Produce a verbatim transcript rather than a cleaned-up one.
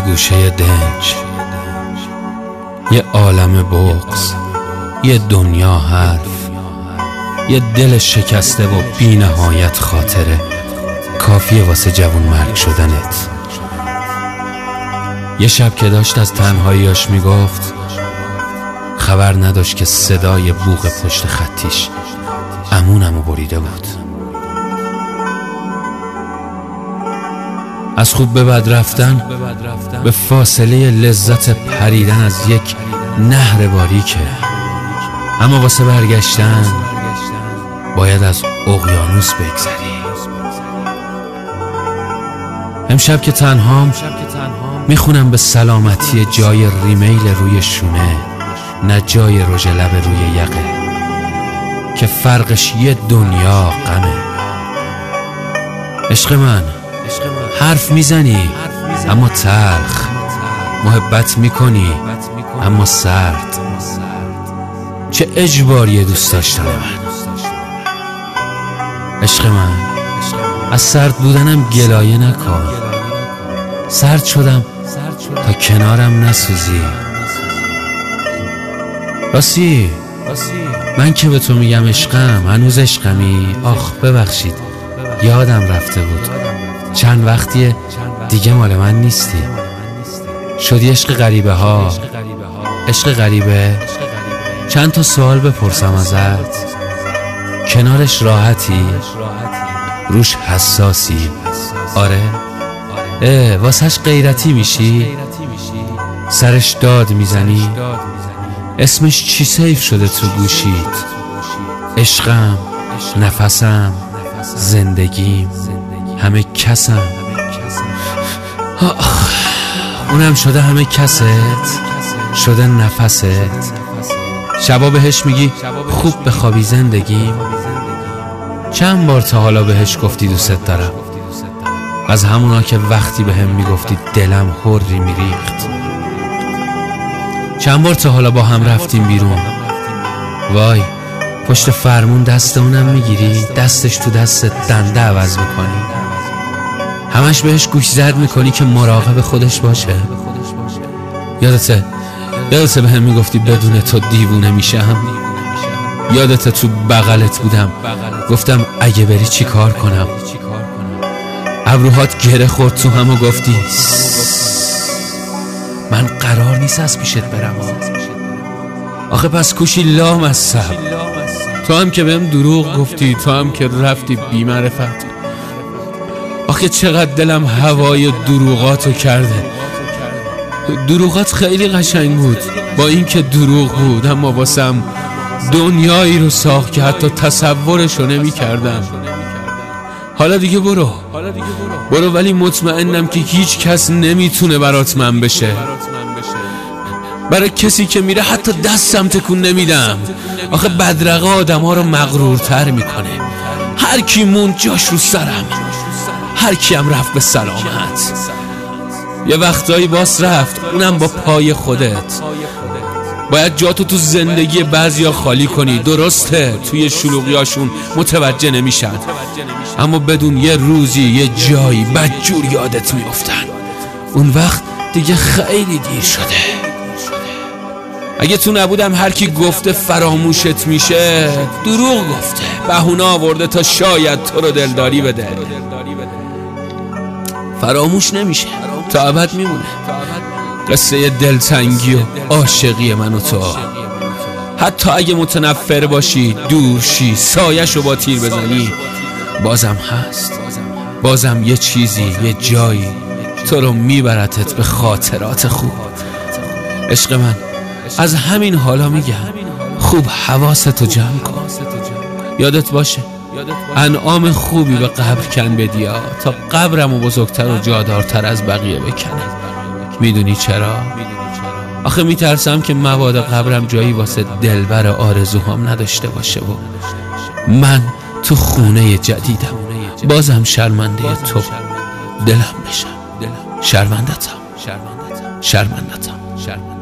گوشه دنج، یه عالم بغض، یه دنیا حرف، یه دل شکسته و بی نهایت خاطره کافیه واسه جوون مرگ شدنت. یه شب که داشت از تنهاییاش میگفت، خبر نداشت که صدای بوق پشت خطیش عمونمو بریده بود. از خوب به بد رفتن به فاصله لذت پریدن از یک نهر باریکه، اما واسه برگشتن باید از اقیانوس بگذری. امشب که تنهام میخونم به سلامتی جای ریمیل روی شونه، نه جای رژ لب روی یقه که فرقش یه دنیا غمه. عشق من حرف میزنی اما تلخ، محبت میکنی اما سرد. چه اجباریه دوست داشتن من. عشق من از سرد بودنم گلایه نکن، سرد شدم تا کنارم نسوزی. راستی من که به تو میگم عشقم، هنوز عشقمی؟ آخ ببخشید یادم رفته بود، چند وقتیه دیگه مال من نیستی. شدی عشق غریبه ها. عشق غریبه؟ چند تا سوال بپرسم ازت، کنارش راحتی؟ روش حساسی؟ آره؟ اه واسهش غیرتی میشی؟ سرش داد میزنی؟ اسمش چی سیف شده تو گوشیت؟ عشقم، نفسم، زندگیم، همه کسم. آخ اونم شده همه کست، شده نفست. شبا بهش میگی خوب بخوابی زندگیم. چند بار تا حالا بهش گفتی دوست دارم؟ از همونا که وقتی به هم میگفتی دلم حری میریخت. چند بار تا حالا با هم رفتیم بیرون، وای پشت فرمون دست اونم میگیری، دستش تو دست دنده عوض میکنی، همش بهش گوش زد میکنی که مراقب خودش باشه. یادته یادته به هم میگفتی بدون تو دیوونه میشم؟ یادته تو بغلت بودم گفتم اگه بری چی کار کنم؟ ابروهات گره خورد تو هم و گفتی من قرار نیست از پیشت برم. آخه پس کوشی لام از سب. تو هم که بهم دروغ گفتی، تو هم که رفتی بی معرفت. آخه چقدر دلم هوای دروغاتو کرده. دروغات خیلی قشنگ بود، با این که دروغ بود اما واسم دنیایی رو ساخت که حتی تصورشو نمی کردم. حالا دیگه برو برو، ولی مطمئنم که هیچ کس نمیتونه برات من بشه. برای کسی که میره حتی دستم تکون نمیدم. آخه بدرقه آدم ها رو مغرورتر میکنه. هر کی موند جاش رو سرم، هر کی هم رفت به سلامت. یه وقتایی باس رفت، اونم با پای خودت. باید جاتو تو زندگی بعضیا خالی کنی. درسته توی شلوغیاشون متوجه نمیشن، اما بدون یه روزی یه جایی بدجور یادت میافتن. اون وقت دیگه خیلی دیر شده. اگه تو نبودم هر کی گفته فراموشت میشه دروغ گفته، بهونه آورده تا شاید تو رو دلداری بده. فراموش نمیشه، تا ابد میمونه. قصه دلتنگی و عاشقی من و تو. حتی اگه متنفر باشی، دورشی، سایه‌شو با تیر بزنی، بازم هست. بازم یه چیزی، یه جایی تو رو میبرتت به خاطرات خوب. عشق من از همین حالا میگم خوب حواستو جمع کن. یادت باشه انعام خوبی به قبر کن بدیا، تا قبرمو بزرگتر و جادارتر از بقیه بکنه. میدونی چرا؟ آخه میترسم که مبادا قبرم جایی واسه دلبر آرزوهام نداشته باشه و من تو خونه جدیدم بازم شرمنده تو دلم بشم. شرمندتم شرمندتم